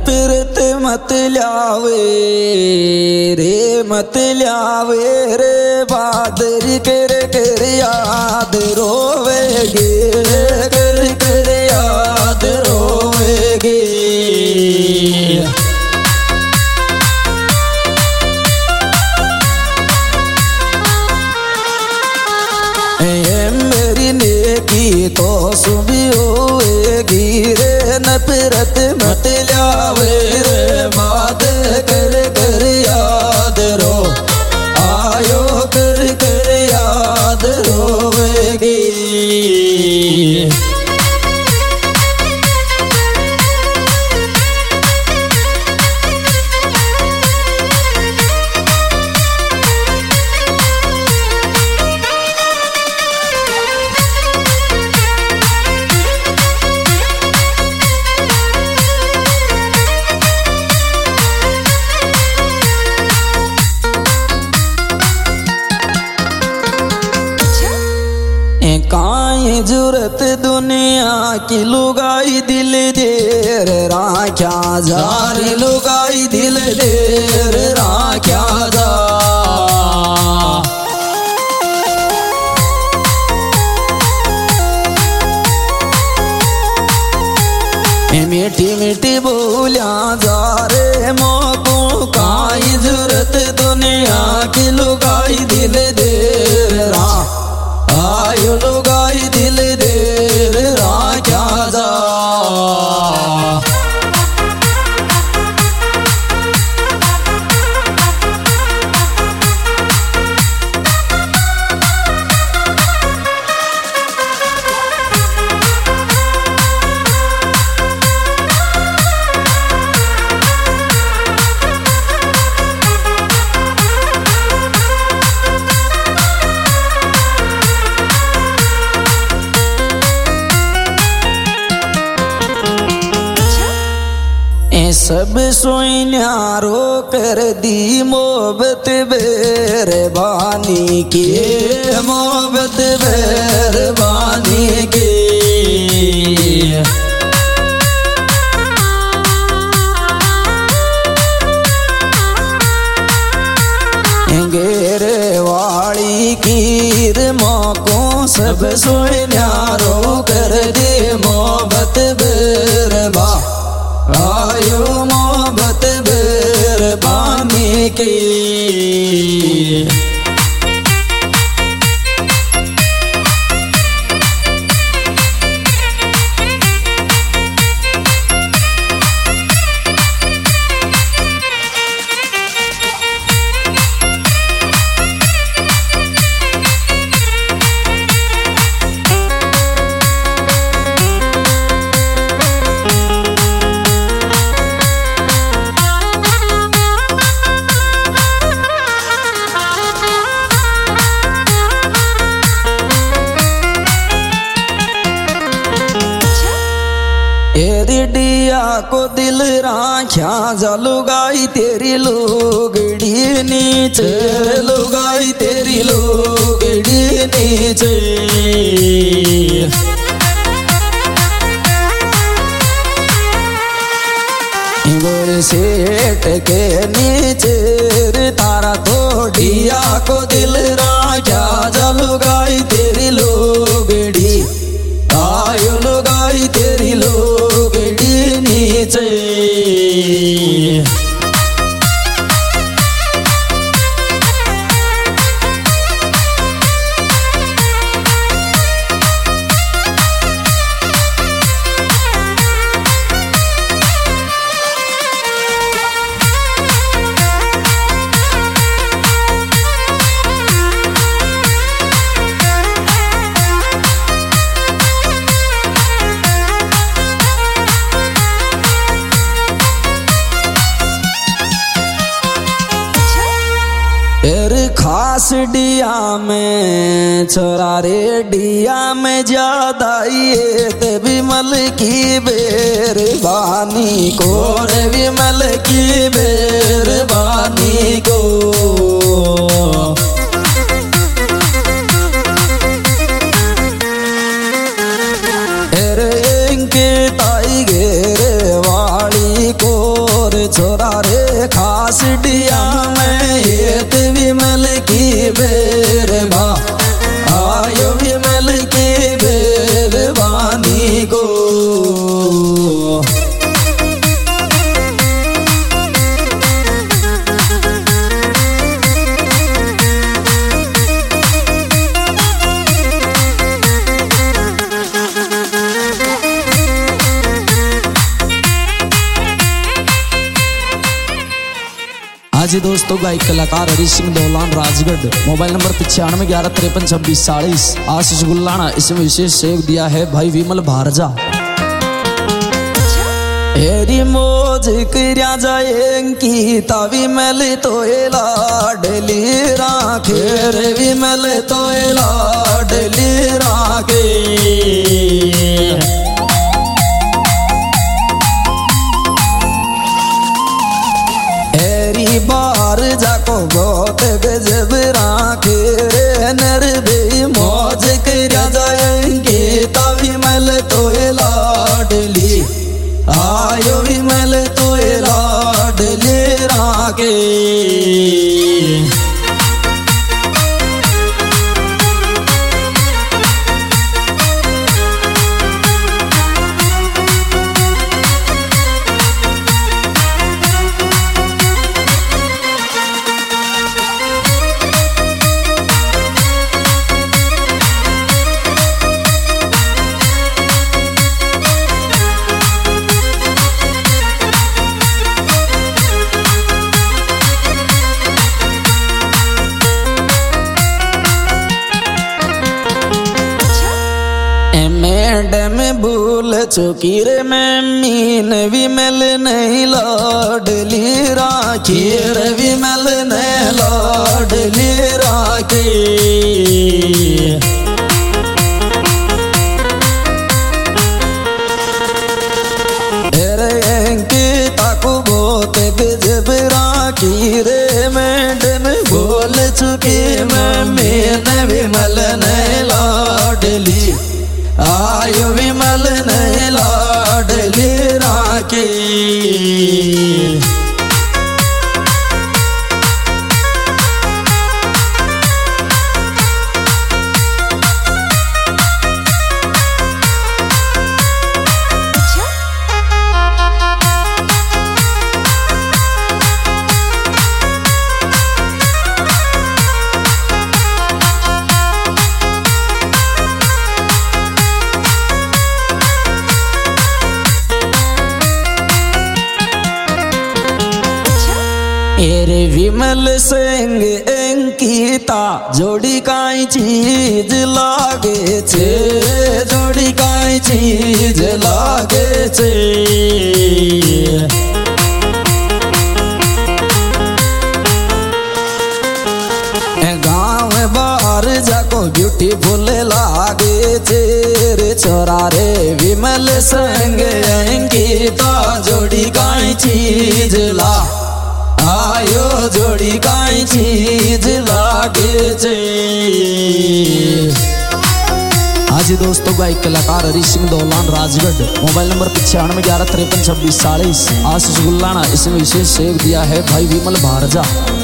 नफरत मत ल्यावे रे बादर कर याद रोवेगी कर याद रोवेगी। मेरी नेकी तो सुबह होएगी रे नफरत मत ल्यावे रे बात कर याद रो आयो कर याद रोवेगी। काई जरूरत दुनिया की लुगाई दिल देर राख्या जार लुगाई दिल देर राख्या जा। मीठी मीठी बोलिया जा रे मोको काई जरूरत दुनिया की लुगाई दिल देर रा आयो लुगाई दिल देर राख्या जा। सब सोइन्यारो कर दी मोहब्बत बेरबानी की मोहब्बत बेरबानी की। घेरे वाली कीर मौको सब सोइन्यारो कर दी मोहब्बत बेरबा आयो मोहब्बत बेरबानी की। डिया को दिल राख्या जा लुगाई तेरी लुगड़ी नीचे लुगाई तेरी लुगड़ी नीचे। गोर सेठ के नीचे तारा तो डिया को दिल राख्या जा लुगाई तेरी लुगड़ी आयो लुगाई तेरी लुगड़ी नीचे। खास डिया में छोरा रे डिया में ज्यादा ये ते विमल की बेरबानी को रे विमल की बेरबानी को। रे इनके ताई घेरे वाली को बासडिया में हेत विमल की बेरबा आयो विमल की बेरबानी को। हाँ जी दोस्तों, गायक कलाकार हरी सिंह दौलान राजगढ़, मोबाइल नंबर 9511532640। आशीष गुल्लाना इसमें विशेष सहयोग दिया है भाई विमल भारजा। हेरी मौज कर्या जाएंगी ता विमल तो लाडली राखे रे विमल तो लाडली राखे। बार जाको बहुत गजब राखे रे नर बे मौज कर्या जाएंगे ता विमल तो लाडली आयो विमल तो लाडली राखे। मैडम भूल चुकी रे मैं मीन विमल नहीं लाडली राखी रे विमल नहीं लाडली राखी। ताको बहुत गजब राखी रे मैडम भूल चुकी मैं मीन विमल नहीं लाडली आयो विमल ने लाडली राखे। एरे विमल सिंह अंकिता जोड़ी काई चीज लागे छे जोड़ी काई चीज लागे छे। गाँव बाहर जाको ब्यूटीफुल लागे छे रे छोरा रे विमल सिंह अंकिता जोड़ी काई चीज ला आयो जोड़ी काई चीज लागे छे। हाँ जी दोस्तों, गायक कलाकार हरी सिंह दौलान राजगढ़, मोबाइल नंबर 9511532640। आशीष गुल्लाना इसमें विशेष सहयोग दिया है भाई विमल भारजा।